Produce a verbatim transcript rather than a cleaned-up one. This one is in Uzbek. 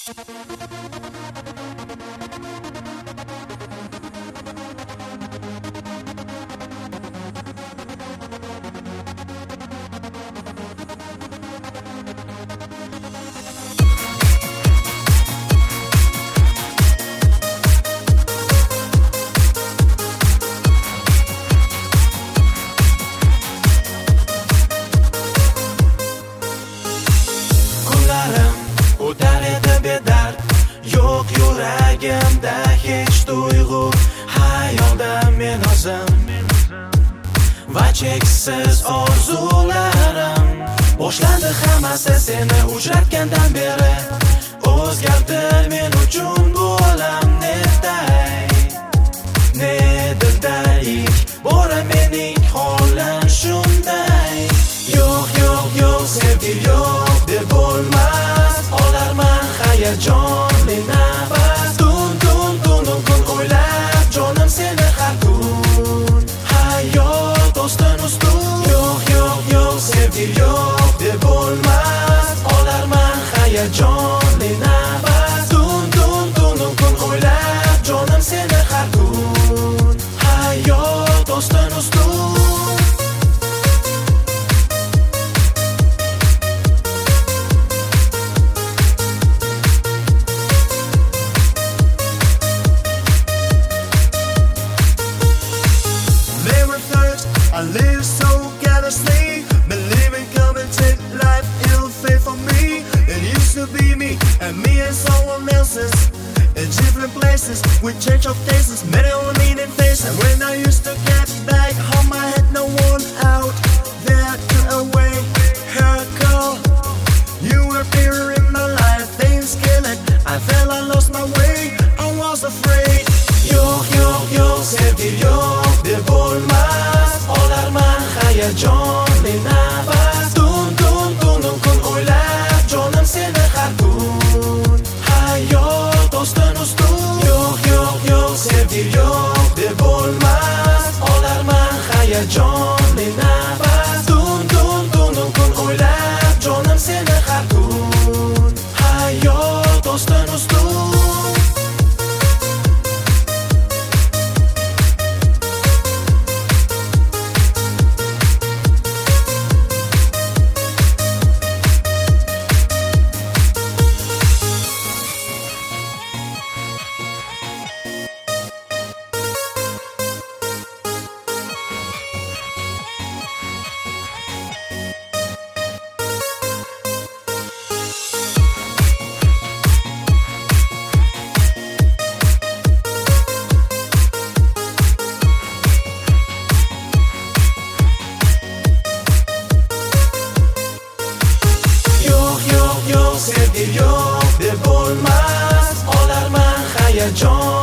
O'tar edi bedard, yo'q yuragimda hech tuyg'u. Hayolda men o'zim va cheksiz orzularim. Boshlandi hammasi seni uchratgandan beri. O'zgardi men uchun bu olam neday, ne dildayik, bora mening holim shunday. Yo'q, yo'q, yo'q, sevgi yo'q deb bo'lmas. Olarman hayajonli nafas, dun dun dun dun kun o'ylab jonim seni har kun. Hayot do'stin ustun. Yo'q, yo'q, yo'q, sevgi yo'q deb bo'lmas. Olarman hayajonli nafas, dun dun dun dun kun o'ylab jonim seni har kun. Hayot do'stin ustun. I live so carelessly, believing coveted life ill fate for me. It used to be me and me and someone else's. In different places, with change of faces, many only meaning faces. And when I used to get back home, I had no one out there to away her call. You were here in my life, things killing. I felt I lost my way, I was afraid. Yo'q, yo'q, yo'q, sevgi yo'q deb bo'lmas. Olarman hayajonli nafas, dun dun dun dun kun o'ylab jonim seni har kun. Hayot do'stin ustun. Yo'q, yo'q, yo'q, sevgi yo'q deb bo'lmas. Olarman hayajonli nafas, dun dun dun dun kun o'ylab jonim seni har kun. Hayot do'stin ustun. Sevgi yo'q deb bo'lmas. Olarman hayajon